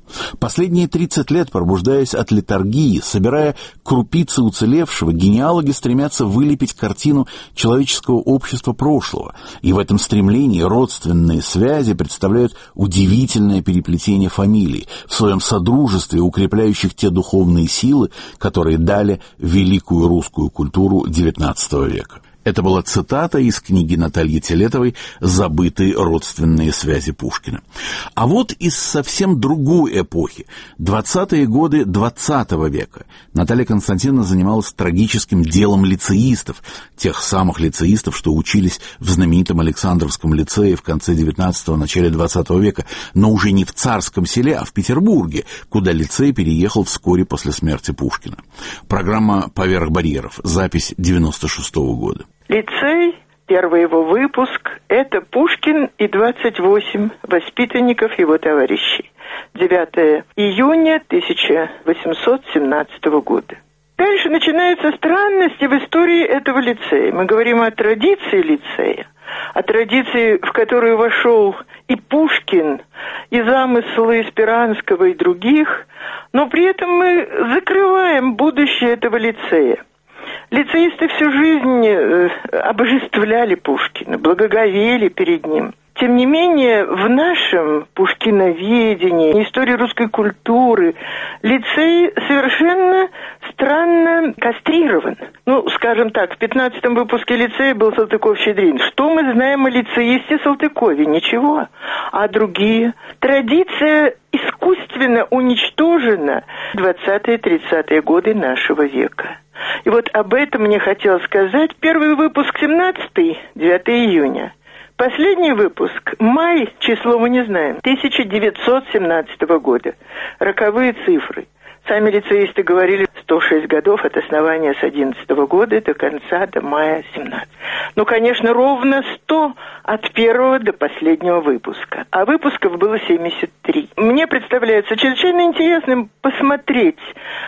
Последние тридцать лет, пробуждаясь от летаргии, собирая крупицы уцелевшего, генеалоги стремятся вылепить картину человеческого общества прошлого, и в этом стремлении родственные связи представляют удивительное переплетение фамилий, в своем содружестве укрепляющих те духовные силы, которые дали великую русскую культуру девятнадцатого века. Это была цитата из книги Натальи Телетовой «Забытые родственные связи Пушкина». А вот из совсем другой эпохи, двадцатые годы двадцатого века, Наталья Константиновна занималась трагическим делом лицеистов, тех самых лицеистов, что учились в знаменитом Александровском лицее в конце девятнадцатого, начале двадцатого века, но уже не в Царском Селе, а в Петербурге, куда лицей переехал вскоре после смерти Пушкина. Программа «Поверх барьеров», запись девяносто шестого года. Лицей, первый его выпуск, это Пушкин и двадцать восемь воспитанников его товарищей. девятого июня тысяча восемьсот семнадцатого года. Дальше начинаются странности в истории этого лицея. Мы говорим о традиции лицея, о традиции, в которую вошел и Пушкин, и замыслы Спиранского, и других, но при этом мы закрываем будущее этого лицея. Лицеисты всю жизнь э, обожествляли Пушкина, благоговели перед ним. Тем не менее, в нашем пушкиноведении, истории русской культуры, лицей совершенно странно кастрирован. Ну, скажем так, в пятнадцатом выпуске лицея был Салтыков-Щедрин. Что мы знаем о лицеисте Салтыкове? Ничего. А другие? Традиция искусственно уничтожена в двадцатые-тридцатые годы нашего века. И вот об этом мне хотелось сказать. Первый выпуск семнадцатый, девятого июня. Последний выпуск, май, число мы не знаем, тысяча девятьсот семнадцатого года. Роковые цифры. Сами лицеисты говорили сто шесть годов от основания с одиннадцатого года до конца, до мая семнадцатого. Ну, конечно, ровно сто от первого до последнего выпуска. А выпусков было семьдесят три. Мне представляется чрезвычайно интересным посмотреть,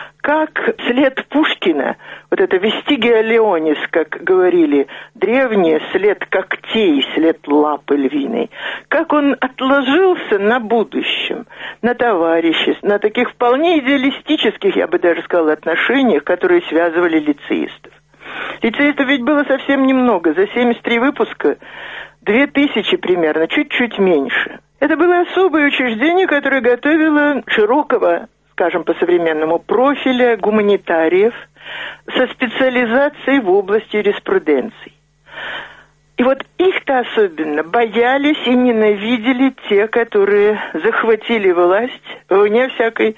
как след Пушкина, вот это вестигия леонис, как говорили древние, след когтей, след лапы львиной, как он отложился на будущем, на товариществе, на таких вполне идеалистических, я бы даже сказала, отношениях, которые связывали лицеистов. Лицеистов ведь было совсем немного, за семьдесят три выпуска две тысячи примерно, чуть-чуть меньше. Это было особое учреждение, которое готовило широкого, скажем, по-современному, профиля гуманитариев со специализацией в области юриспруденции. И вот их-то особенно боялись и ненавидели те, которые захватили власть вне всякой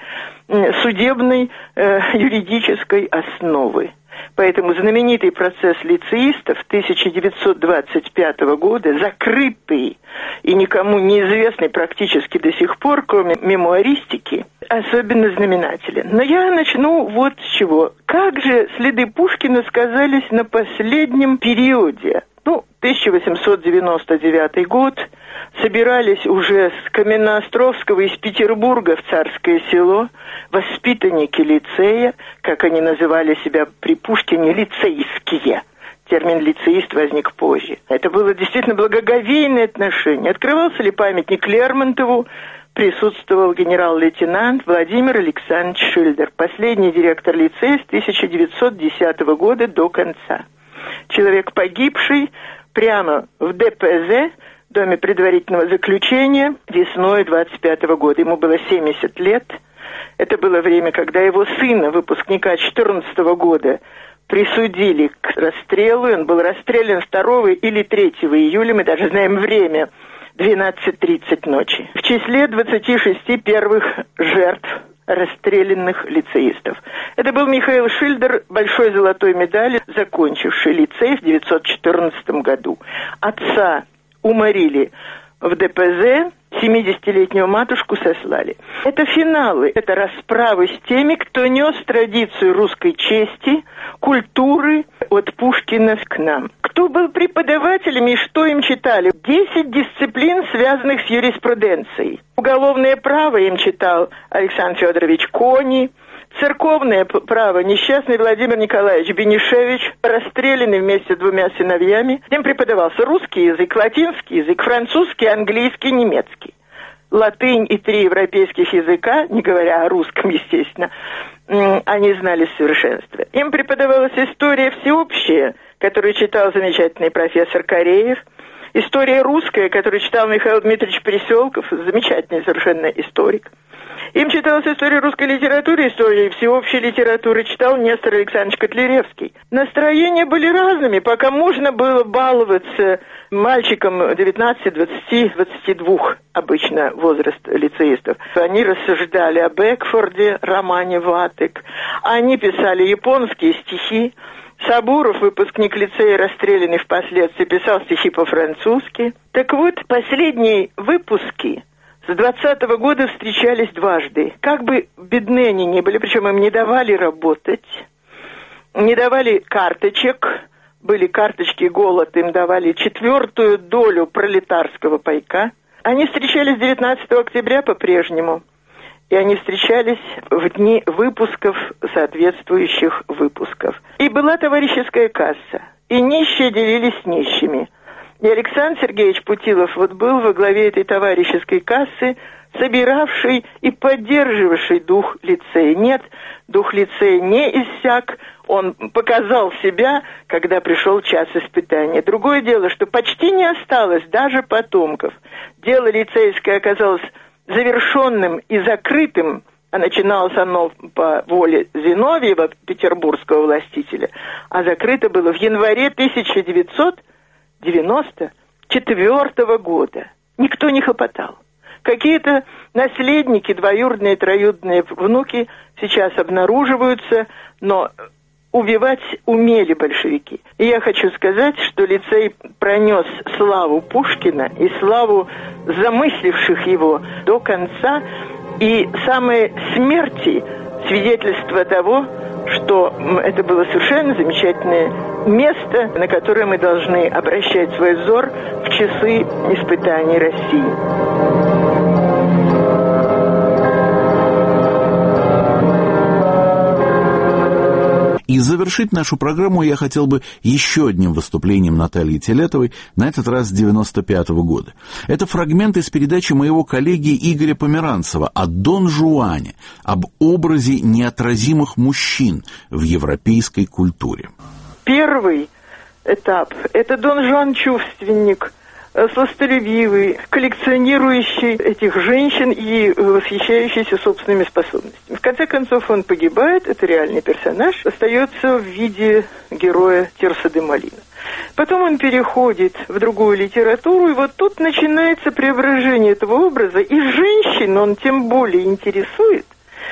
судебной э, юридической основы. Поэтому знаменитый процесс лицеистов тысяча девятьсот двадцать пятого года, закрытый и никому неизвестный практически до сих пор, кроме мемуаристики, особенно знаменателен. Но я начну вот с чего. Как же следы Пушкина сказались на последнем периоде? Ну, тысяча восемьсот девяносто девятый год, собирались уже с Каменноостровского из Петербурга в Царское Село воспитанники лицея, как они называли себя при Пушкине, лицейские. Термин «лицеист» возник позже. Это было действительно благоговейное отношение. Открывался ли памятник Лермонтову, присутствовал генерал-лейтенант Владимир Александрович Шильдер, последний директор лицея с тысяча девятьсот десятого года до конца. Человек, погибший прямо в Дэ Пэ Зэ, Доме предварительного заключения, весной двадцать пятого года. Ему было семьдесят лет. Это было время, когда его сына, выпускника четырнадцатого года, присудили к расстрелу. Он был расстрелян второго или третьего июля, мы даже знаем время, двенадцать тридцать ночи. В числе двадцати шести первых жертв расстрелянных лицеистов. Это был Михаил Шильдер, большой золотой медали, закончивший лицей в девятьсот четырнадцатом году. Отца уморили в Дэ Пэ Зэ, семидесятилетнюю матушку сослали. Это финалы, это расправы с теми, кто нес традицию русской чести, культуры от Пушкина к нам. Кто был преподавателями и что им читали? Десять дисциплин, связанных с юриспруденцией. Уголовное право им читал Александр Федорович Кони. Церковное право несчастный Владимир Николаевич Бенишевич, расстрелянный вместе с двумя сыновьями. Им преподавался русский язык, латинский язык, французский, английский, немецкий. латынь и три европейских языка, не говоря о русском, естественно, они знали в совершенстве. Им преподавалась история всеобщая, которую читал замечательный профессор Кореев, история русская, которую читал Михаил Дмитриевич Переселков, замечательный совершенно историк. Им читалась история русской литературы, история всеобщей литературы читал Нестор Александрович Котляревский. Настроения были разными, пока можно было баловаться мальчикам девятнадцати, двадцати, двадцати двух, обычно возраст лицеистов. Они рассуждали о Бекфорде, романе «Ватык». Они писали японские стихи. Сабуров, выпускник лицея, расстрелянный впоследствии, писал стихи по-французски. Так вот, последние выпуски с двадцатого года встречались дважды. Как бы бедны они ни были, причем им не давали работать, не давали карточек, были карточки голод, им давали четвертую долю пролетарского пайка. Они встречались девятнадцатого октября по-прежнему, и они встречались в дни выпусков, соответствующих выпусков. И была товарищеская касса, и нищие делились с нищими. И Александр Сергеевич Путилов вот был во главе этой товарищеской кассы, собиравший и поддерживавший дух лицея. Нет, дух лицея не иссяк, он показал себя, когда пришел час испытания. Другое дело, что почти не осталось даже потомков. Дело лицейское оказалось завершенным и закрытым, а начиналось оно по воле Зиновьева, петербургского властителя, а закрыто было в январе тысяча девятьсот девяносто четвёртого года. Никто не хлопотал. Какие-то наследники, двоюродные, троюродные внуки сейчас обнаруживаются, но убивать умели большевики. И я хочу сказать, что лицей пронес славу Пушкина и славу замысливших его до конца, и самые смерти свидетельство того, что это было совершенно замечательное место, на которое мы должны обращать свой взор в часы испытаний России. И завершить нашу программу я хотел бы еще одним выступлением Натальи Телетовой, на этот раз с девяносто пятого года. Это фрагмент из передачи моего коллеги Игоря Померанцева о Дон Жуане, об образе неотразимых мужчин в европейской культуре. Первый этап – это Дон Жуан чувственник, сластолюбивый, коллекционирующий этих женщин и восхищающийся собственными способностями. В конце концов, он погибает, это реальный персонаж, остается в виде героя Тирса де Молино. Потом он переходит в другую литературу, и вот тут начинается преображение этого образа, и женщин он тем более интересует,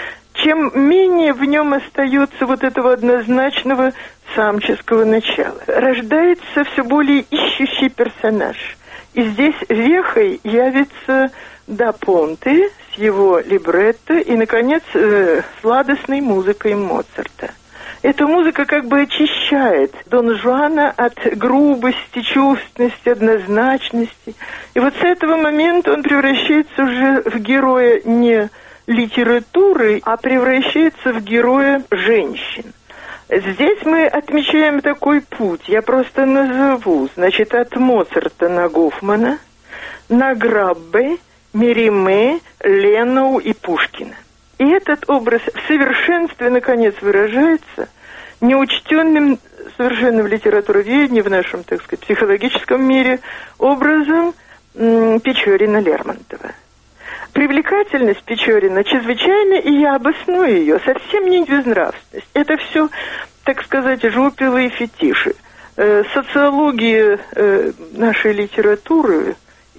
чем менее в нем остается вот этого однозначного самческого начала. Рождается все более ищущий персонаж. И здесь вехой явится Да Понте с его либретто и, наконец, э, сладостной музыкой Моцарта. Эта музыка как бы очищает Дон Жуана от грубости, чувственности, однозначности. И вот с этого момента он превращается уже в героя не литературы, а превращается в героя женщин. Здесь мы отмечаем такой путь, я просто назову, значит, от Моцарта на Гофмана, на Граббе, Мериме, Леноу и Пушкина. И этот образ в совершенстве, наконец, выражается неучтенным совершенно в литературоведении, в нашем, так сказать, психологическом мире, образом м- Печорина-Лермонтова. Привлекательность Печорина чрезвычайна, и я обосную ее, совсем не безнравственность. Это все, так сказать, жупелы и фетиши. Э, социология э, нашей литературы,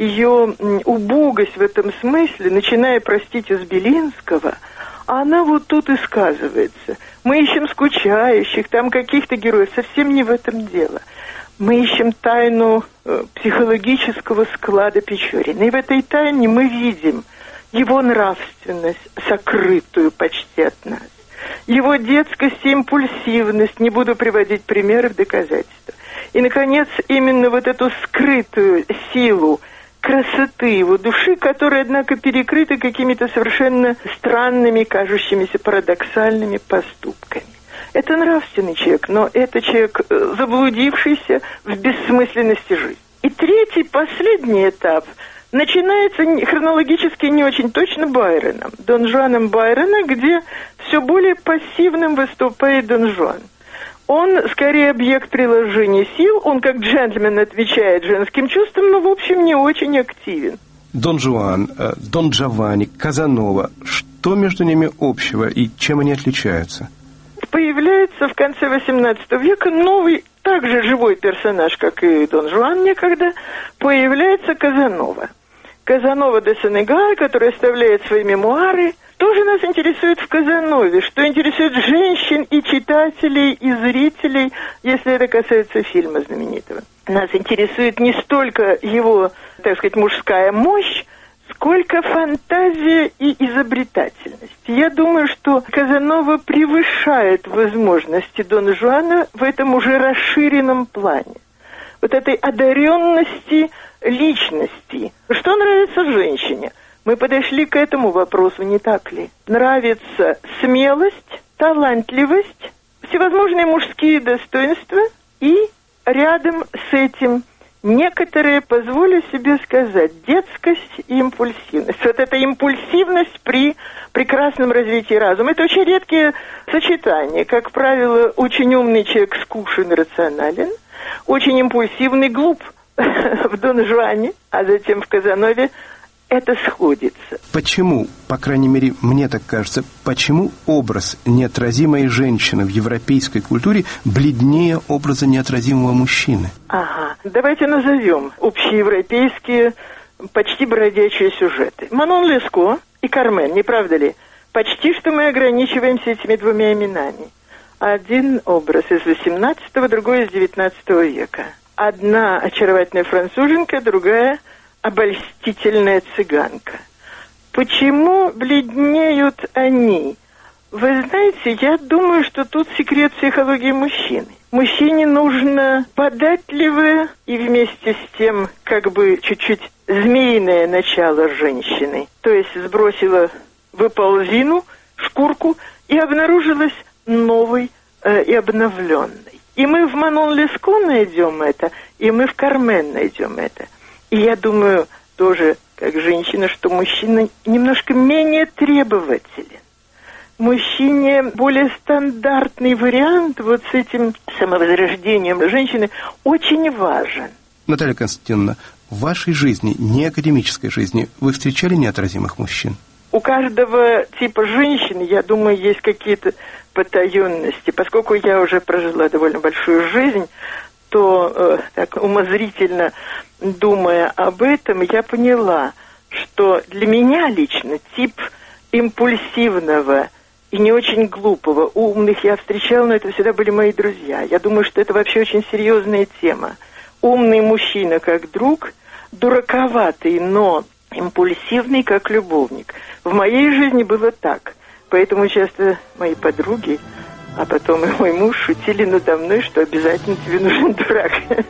ее убогость в этом смысле, начиная, простите, с Белинского, она вот тут и сказывается. Мы ищем скучающих, там каких-то героев, совсем не в этом дело. Мы ищем тайну э, психологического склада Печорина. И в этой тайне мы видим его нравственность, сокрытую почти от нас, его детскость и импульсивность, не буду приводить примеры в доказательство. И, наконец, именно вот эту скрытую силу красоты его души, которая, однако, перекрыта какими-то совершенно странными, кажущимися парадоксальными поступками. Это нравственный человек, но это человек, заблудившийся в бессмысленности жизни. И третий, последний этап, начинается хронологически не очень точно Байроном, Дон Жуаном Байрона, где все более пассивным выступает Дон Жуан. Он скорее объект приложения сил, он как джентльмен отвечает женским чувствам, но в общем не очень активен. Дон Жуан, Дон Джованни, Казанова, что между ними общего и чем они отличаются? Появляется в конце восемнадцатого века новый, также живой персонаж, как и Дон Жуан некогда, появляется Казанова. Казанова де Сенегаль, который оставляет свои мемуары, тоже нас интересует в Казанове, что интересует женщин и читателей, и зрителей, если это касается фильма знаменитого. Нас интересует не столько его, так сказать, мужская мощь, сколько фантазия и изобретательность. Я думаю, что Казанова превышает возможности Дона Жуана в этом уже расширенном плане. Вот этой одаренности личности. Что нравится женщине? Мы подошли к этому вопросу, не так ли? Нравится смелость, талантливость, всевозможные мужские достоинства и рядом с этим некоторые, позволю себе сказать, детскость и импульсивность. Вот эта импульсивность при прекрасном развитии разума. Это очень редкие сочетания. Как правило, очень умный человек скучен и рационален, очень импульсивный, глуп в Дон Жуане, а затем в Казанове это сходится. Почему, по крайней мере, мне так кажется, почему образ неотразимой женщины в европейской культуре бледнее образа неотразимого мужчины? Ага. Давайте назовем общеевропейские, почти бродячие сюжеты. Манон Леско и Кармен, не правда ли? Почти что мы ограничиваемся этими двумя именами. Один образ из восемнадцатого, другой из девятнадцатого века. Одна очаровательная француженка, другая обольстительная цыганка. Почему бледнеют они? Вы знаете, я думаю, что тут секрет психологии мужчины. Мужчине нужно податливое и вместе с тем как бы чуть-чуть змеиное начало женщины. То есть сбросила выползину, шкурку и обнаружилась новой э, и обновленной. И мы в Манон Леско найдем это, и мы в Кармен найдем это. И я думаю тоже, как женщина, что мужчина немножко менее требователен. Мужчине более стандартный вариант вот с этим самовозрождением женщины очень важен. Наталья Константиновна, в вашей жизни, не академической жизни, вы встречали неотразимых мужчин? У каждого типа женщины, я думаю, есть какие-то потаенности. Поскольку я уже прожила довольно большую жизнь, то э, так умозрительно думая об этом, я поняла, что для меня лично тип импульсивного и не очень глупого, умных я встречала, но это всегда были мои друзья. Я думаю, что это вообще очень серьезная тема. Умный мужчина как друг, дураковатый, но импульсивный как любовник. В моей жизни было так. Поэтому часто мои подруги, а потом и мой муж шутили надо мной, что обязательно тебе нужен дурак.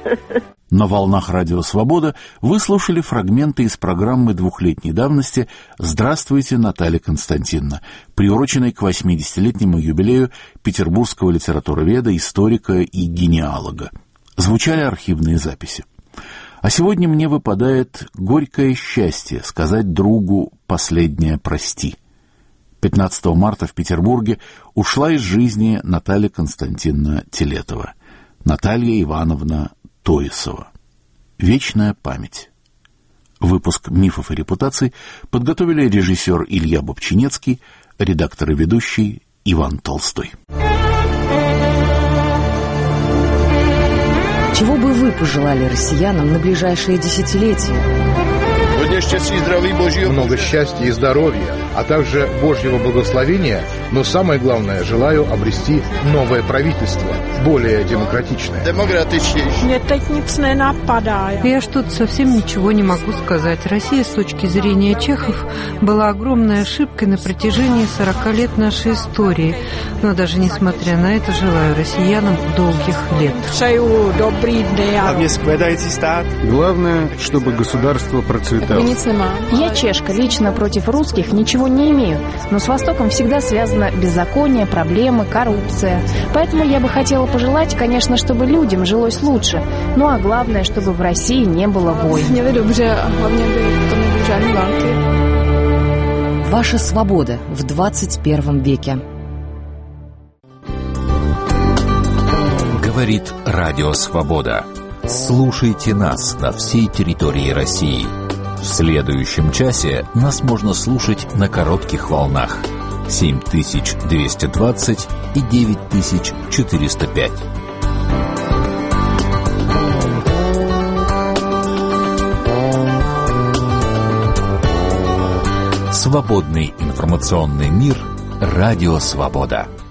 На волнах Радио Свобода вы слушали фрагменты из программы двухлетней давности «Здравствуйте, Наталья Константиновна», приуроченной к восьмидесятилетнему юбилею петербургского литературоведа, историка и генеалога. Звучали архивные записи. А сегодня мне выпадает горькое счастье сказать другу последнее «прости». пятнадцатого марта в Петербурге ушла из жизни Наталья Константиновна Телетова, Наталья Ивановна Тоисова. Вечная память. Выпуск «Мифов и репутаций» подготовили режиссер Илья Бобчинецкий, редактор и ведущий Иван Толстой. Чего бы вы пожелали россиянам на ближайшие десятилетия? Много счастья и здоровья, а также Божьего благословения, но самое главное, желаю обрести новое правительство, более демократичное. Я что-то совсем ничего не могу сказать. Россия, с точки зрения чехов, была огромной ошибкой на протяжении сорока лет нашей истории. Но даже несмотря на это, желаю россиянам долгих лет. Главное, чтобы государство процветало. Я чешка, лично против русских ничего ничего не имею, но с Востоком всегда связано беззаконие, проблемы, коррупция. Поэтому я бы хотела пожелать, конечно, чтобы людям жилось лучше. Ну а главное, чтобы в России не было войн. Ваша свобода в двадцать первом веке. Говорит Радио Свобода. Слушайте нас на всей территории России. В следующем часе нас можно слушать на коротких волнах семь тысяч двести двадцать и девять тысяч четыреста пять. Свободный информационный мир. Радио Свобода.